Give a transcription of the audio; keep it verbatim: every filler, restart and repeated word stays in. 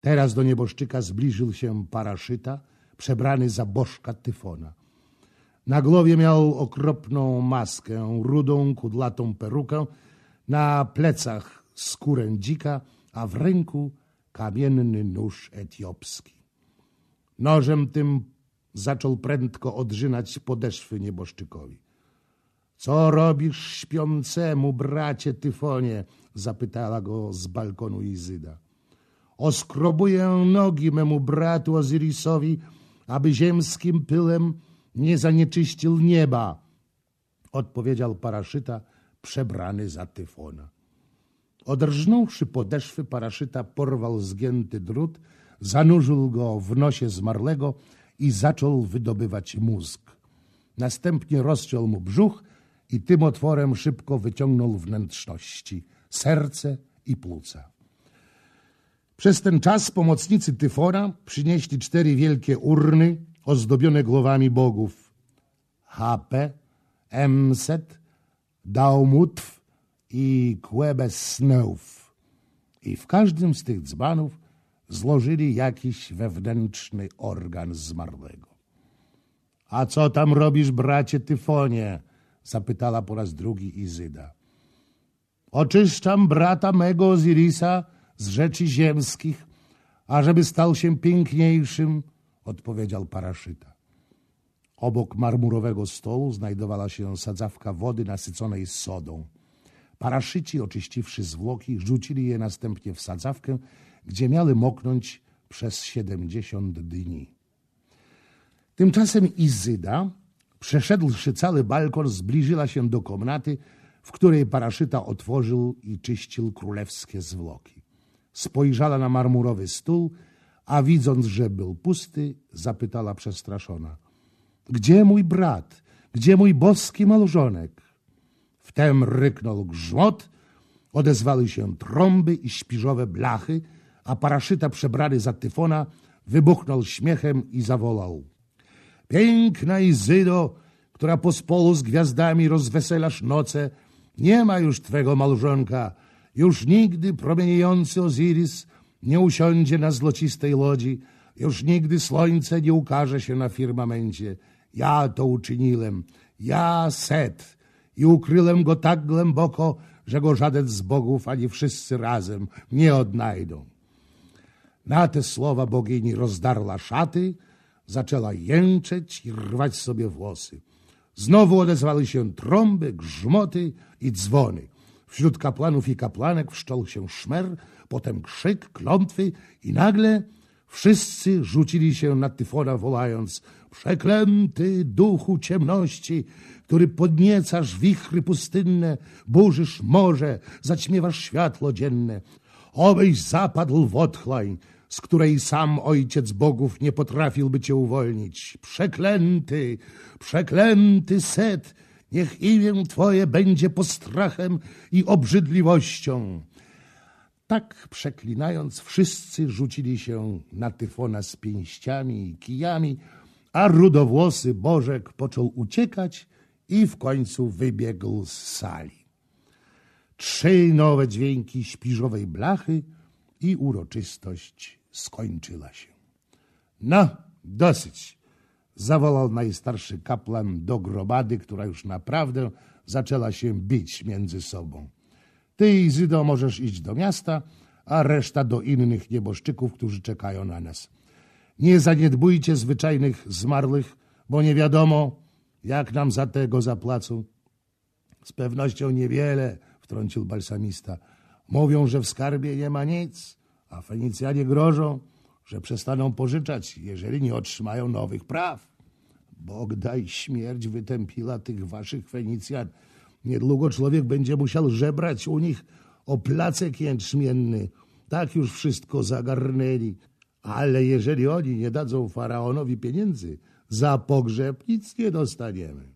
Teraz do nieboszczyka zbliżył się paraszyta, przebrany za bożka Tyfona. Na głowie miał okropną maskę, rudą, kudlatą perukę, na plecach skórę dzika, a w ręku kamienny nóż etiopski. Nożem tym zaczął prędko odrzynać podeszwy nieboszczykowi. — Co robisz śpiącemu, bracie Tyfonie? — zapytała go z balkonu Izyda. — Oskrobuję nogi memu bratu Ozyrisowi, aby ziemskim pyłem nie zanieczyścił nieba — odpowiedział paraszyta, przebrany za Tyfona. Odrżnąwszy podeszwy, paraszyta porwał zgięty drut, zanurzył go w nosie zmarłego i zaczął wydobywać mózg. Następnie rozciął mu brzuch i tym otworem szybko wyciągnął wnętrzności, serce i płuca. Przez ten czas pomocnicy Tyfona przynieśli cztery wielkie urny ozdobione głowami bogów: Hape, Emset, Daumutw i Quebesneuf. I w każdym z tych dzbanów złożyli jakiś wewnętrzny organ zmarłego. — A co tam robisz, bracie Tyfonie? — zapytała po raz drugi Izyda. — Oczyszczam brata mego Ozirisa z rzeczy ziemskich, ażeby stał się piękniejszym — odpowiedział paraszyta. Obok marmurowego stołu znajdowała się sadzawka wody nasyconej sodą. Paraszyci, oczyściwszy zwłoki, rzucili je następnie w sadzawkę, gdzie miały moknąć przez siedemdziesiąt dni. Tymczasem Izyda, przeszedłszy cały balkon, zbliżyła się do komnaty, w której paraszyta otworzył i czyścił królewskie zwłoki. Spojrzała na marmurowy stół, a widząc, że był pusty, zapytała przestraszona: — Gdzie mój brat? Gdzie mój boski małżonek? Wtem ryknął grzmot, odezwały się trąby i śpiżowe blachy, a paraszyta przebrany za Tyfona wybuchnął śmiechem i zawołał: — Piękna Izydo, która pospolu z gwiazdami rozweselasz noce, nie ma już twego małżonka. Już nigdy promieniejący Ozyris nie usiądzie na złocistej lodzi, już nigdy słońce nie ukaże się na firmamencie. Ja to uczyniłem, ja Set, i ukryłem go tak głęboko, że go żaden z bogów ani wszyscy razem nie odnajdą. Na te słowa bogini rozdarła szaty, zaczęła jęczeć i rwać sobie włosy. Znowu odezwały się trąby, grzmoty i dzwony. Wśród kapłanów i kapłanek wszczął się szmer, potem krzyk, klątwy i nagle wszyscy rzucili się na Tyfona, wołając: — Przeklęty duchu ciemności, który podniecasz wichry pustynne, burzysz morze, zaćmiewasz światło dzienne. Obyś zapadł w otchłań, z której sam ojciec bogów nie potrafiłby cię uwolnić. Przeklęty, przeklęty Set, niech imię twoje będzie postrachem i obrzydliwością. Tak przeklinając, wszyscy rzucili się na Tyfona z pięściami i kijami, a rudowłosy bożek począł uciekać i w końcu wybiegł z sali. Trzy nowe dźwięki śpiżowej blachy i uroczystość skończyła się. — No, dosyć! — zawołał najstarszy kapłan do gromady, która już naprawdę zaczęła się bić między sobą. — Ty, Izydo, możesz iść do miasta, a reszta do innych nieboszczyków, którzy czekają na nas. Nie zaniedbujcie zwyczajnych zmarłych, bo nie wiadomo, jak nam za tego zapłacą. — Z pewnością niewiele — wtrącił balsamista. — Mówią, że w skarbie nie ma nic, a Fenicjanie grożą, że przestaną pożyczać, jeżeli nie otrzymają nowych praw. Bóg daj śmierć wytępiła tych waszych Fenicjan. Niedługo człowiek będzie musiał żebrać u nich o placek jęczmienny. Tak już wszystko zagarnęli. Ale jeżeli oni nie dadzą faraonowi pieniędzy, za pogrzeb nic nie dostaniemy.